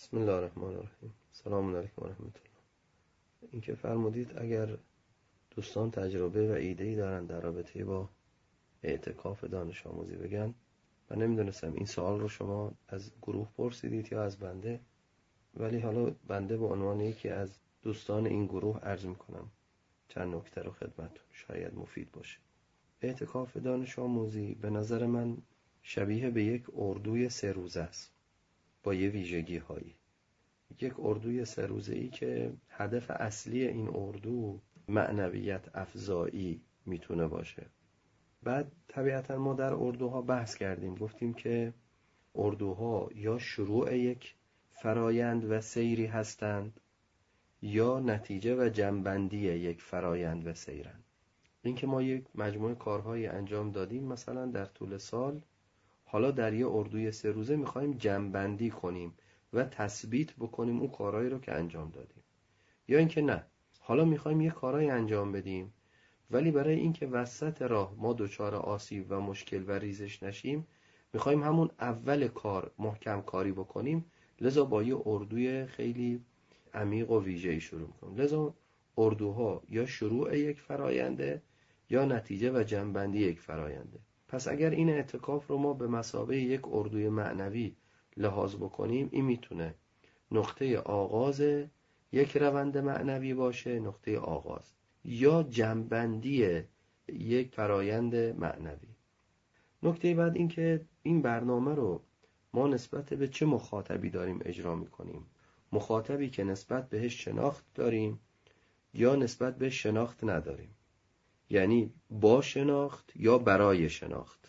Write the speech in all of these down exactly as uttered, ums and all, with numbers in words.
بسم الله الرحمن الرحیم. سلام علیکم و رحمت الله. این که فرمودید اگر دوستان تجربه و ایده‌ای دارن در رابطه با اعتکاف دانش آموزی بگن. من نمیدونستم این سوال رو شما از گروه پرسیدید یا از بنده، ولی حالا بنده به عنوان یکی از دوستان این گروه عرض میکنم چند نکته رو خدمتتون، شاید مفید باشه. اعتکاف دانش آموزی به نظر من شبیه به یک اردوی سه روزه است با یه ویژگی هایی. یک اردوی سه روزه‌ای که هدف اصلی این اردو معنویت افزایی میتونه باشه. بعد طبیعتا ما در اردوها بحث کردیم، گفتیم که اردوها یا شروع یک فرایند و سیری هستند یا نتیجه و جنبندی یک فرایند و سیرند. این که ما یک مجموعه کارهایی انجام دادیم مثلا در طول سال، حالا در یه اردوی سه روزه میخوایم جنبندی کنیم و تثبیت بکنیم اون کارهایی رو که انجام دادیم. یا اینکه نه، حالا میخوایم یه کارهایی انجام بدیم ولی برای اینکه وسط راه ما دچار آسیب و مشکل و ریزش نشیم میخوایم همون اول کار محکم کاری بکنیم، لذا با یه اردوی خیلی عمیق و ویژه‌ای شروع میکنیم. لذا اردوها یا شروع یک فراینده یا نتیجه و جنبندی یک فراینده. پس اگر این اعتکاف رو ما به مثابه یک اردوی معنوی لحاظ بکنیم، این میتونه نقطه آغاز یک روند معنوی باشه، نقطه آغاز، یا جنبندی یک فرایند معنوی. نکته بعد این که این برنامه رو ما نسبت به چه مخاطبی داریم اجرا میکنیم. مخاطبی که نسبت بهش شناخت داریم یا نسبت به شناخت نداریم، یعنی با شناخت یا برای شناخت.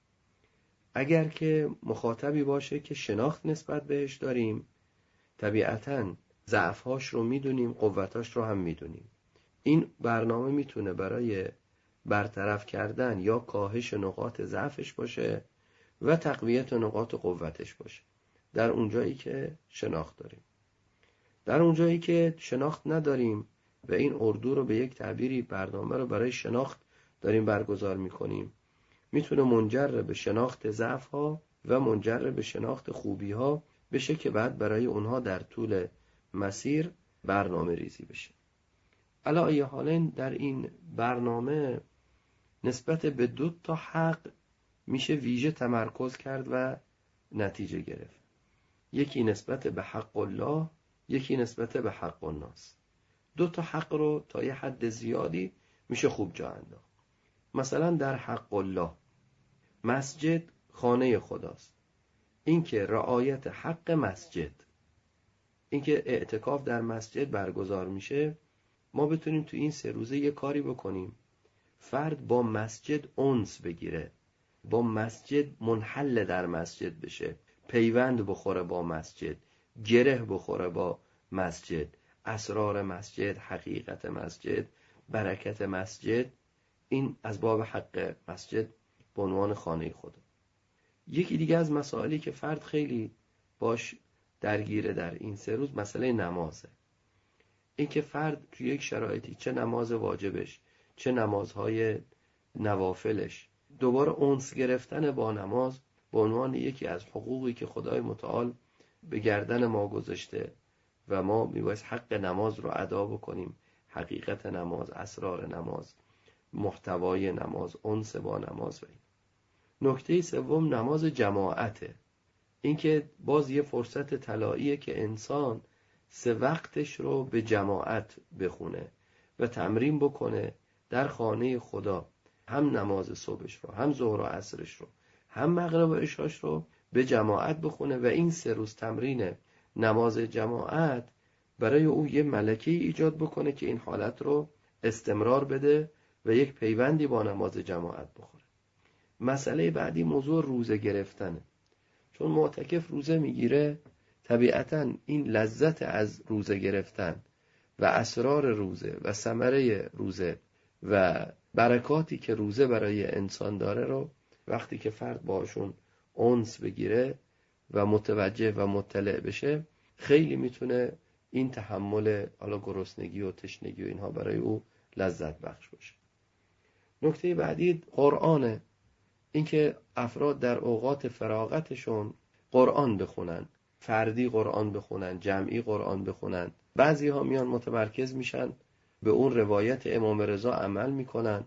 اگر که مخاطبی باشه که شناخت نسبت بهش داریم، طبیعتاً ضعف‌هاش رو میدونیم، قوتاش رو هم میدونیم. این برنامه میتونه برای برطرف کردن یا کاهش نقاط ضعفش باشه و تقویت نقاط قوتش باشه در اونجایی که شناخت داریم. در اونجایی که شناخت نداریم و این اردو رو به یک تعبیری برنامه رو برای شناخت داریم برگزار میکنیم، میتونه منجر به شناخت ضعف‌ها و منجر به شناخت خوبی‌ها بشه که بعد برای اونها در طول مسیر برنامه ریزی بشه. علی ای حال در این برنامه نسبت به دو تا حق میشه ویژه تمرکز کرد و نتیجه گرفت. یکی نسبت به حق الله، یکی نسبت به حق الناس. دو تا حق رو تا یه حد زیادی میشه خوب جا انداخت. مثلا در حق الله، مسجد خانه خداست. این که رعایت حق مسجد، این که اعتکاف در مسجد برگزار میشه، ما بتونیم تو این سه روزه یه کاری بکنیم فرد با مسجد انس بگیره، با مسجد منحل در مسجد بشه، پیوند بخوره با مسجد، گره بخوره با مسجد، اسرار مسجد، حقیقت مسجد، برکت مسجد. این از باب حق مسجد به عنوان خانه خدا. یکی دیگه از مسائلی که فرد خیلی باش درگیره در این سه روز مسئله نمازه. این که فرد توی یک شرایطی چه نماز واجبش چه نمازهای نوافلش، دوباره انس گرفتن با نماز به عنوان یکی از حقوقی که خدای متعال به گردن ما گذاشته و ما میبایست حق نماز رو ادا بکنیم. حقیقت نماز، اسرار نماز، محتوای نماز، انس با نماز. و این نکته سوم نماز جماعته. این که باز یه فرصت طلاییه که انسان سه وقتش رو به جماعت بخونه و تمرین بکنه در خانه خدا، هم نماز صبحش رو، هم ظهر و عصرش رو، هم مغرب و عشاش رو به جماعت بخونه و این سه روز تمرین نماز جماعت برای او یه ملکه ایجاد بکنه که این حالت رو استمرار بده و یک پیوندی با نماز جماعت بخوره. مسئله بعدی موضوع روزه گرفتنه. چون معتکف روزه میگیره، طبیعتاً این لذت از روزه گرفتن و اسرار روزه و ثمره روزه و برکاتی که روزه برای انسان داره رو وقتی که فرد باشون انس بگیره و متوجه و مطلع بشه، خیلی میتونه این تحمل حالا گرسنگی و تشنگی و اینها برای او لذت بخش باشه. نکته بعدی قرآنه. اینکه افراد در اوقات فراغتشون قرآن بخونن، فردی قرآن بخونن، جمعی قرآن بخونن. بعضی ها میان متمرکز میشن به اون روایت امام رضا عمل میکنن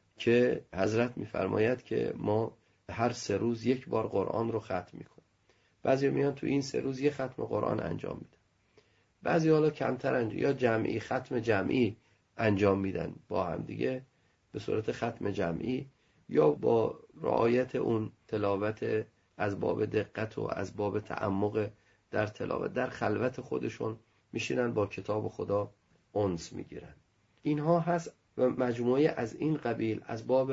که حضرت میفرماید که ما هر سه روز یک بار قرآن رو ختم میکنیم. بعضی میان تو این سه روز یک ختم قرآن انجام میدن. بعضی حالا کمتر انجام، یا جمعی ختم جمعی انجام میدن با هم دیگه به صورت ختم جمعی، یا با رعایت اون تلاوت از باب دقت و از باب تعمق در تلاوت در خلوت خودشون میشینن با کتاب خدا انس میگیرن. اینها هست و مجموعه از این قبیل از باب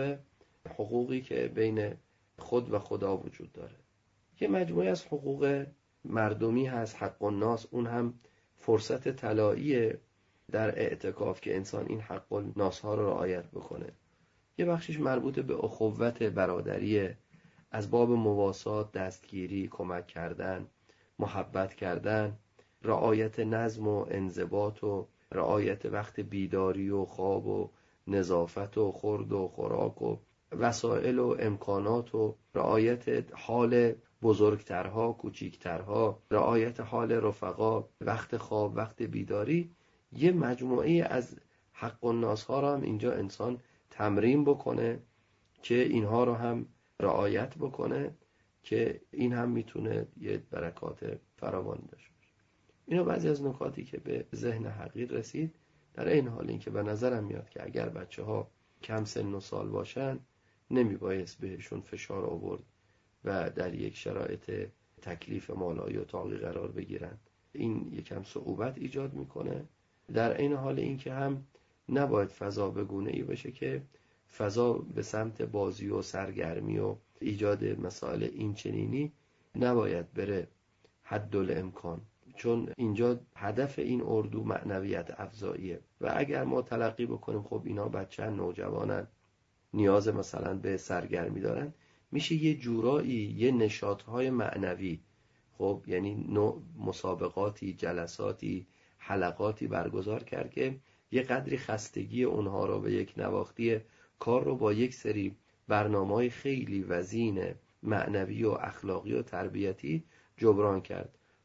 حقوقی که بین خود و خدا وجود داره. یه مجموعه از حقوق مردمی هست، حق الناس، اون هم فرصت طلاییه در اعتکاف که انسان این حق الناس ها رو رعایت بکنه. یه بخشش مربوط به اخوت برادری، از باب مواسات، دستگیری، کمک کردن، محبت کردن، رعایت نظم و انضباط و رعایت وقت بیداری و خواب و نظافت و خورد و خوراک و وسایل و امکانات و رعایت حال بزرگترها، کوچیکترها، رعایت حال رفقا، وقت خواب، وقت بیداری. یه مجموعه از حق الناس ها را هم اینجا انسان تمرین بکنه که اینها رو هم رعایت بکنه که این هم میتونه یه برکات فراوان داشته باشه. اینا بعضی از نکاتی که به ذهن حقیر رسید. در این حال این که به نظرم میاد که اگر بچه ها کم سن و سال باشن نمیبایست بهشون فشار آورد و در یک شرایط تکلیف مالایی و طاقی قرار بگیرن. این یکم صعوبت ایجاد میکنه. در این حال این که هم نباید فضا بگونه ای بشه که فضا به سمت بازی و سرگرمی و ایجاد مسائل این چنینی نباید بره حد الامکان، چون اینجا هدف این اردو معنویت افزاییه و اگر ما تلقی بکنیم خب اینا بچه‌ن، نوجوانن، نیاز مثلا به سرگرمی دارن، میشه یه جورایی یه نشاطهای معنوی، خب یعنی نوع مسابقاتی، جلساتی، حلقاتی برگزار کرد که یه قدری خستگی اونها رو به یک نواختی کار رو با یک سری برنامه‌های خیلی وزین معنوی و اخلاقی و تربیتی جبران کرد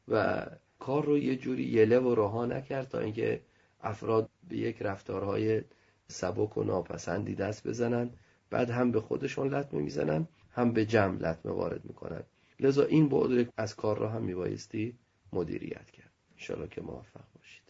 و کار رو یه جوری یله و رها نکرد تا اینکه افراد به یک رفتارهای سبک و ناپسندی دست بزنن، بعد هم به خودشون لطمه میزنن هم به جمع لطمه وارد میکنن. لذا این بعد از کار را هم میبایستی مدیریت کرد. انشاءالله که موفق باشید.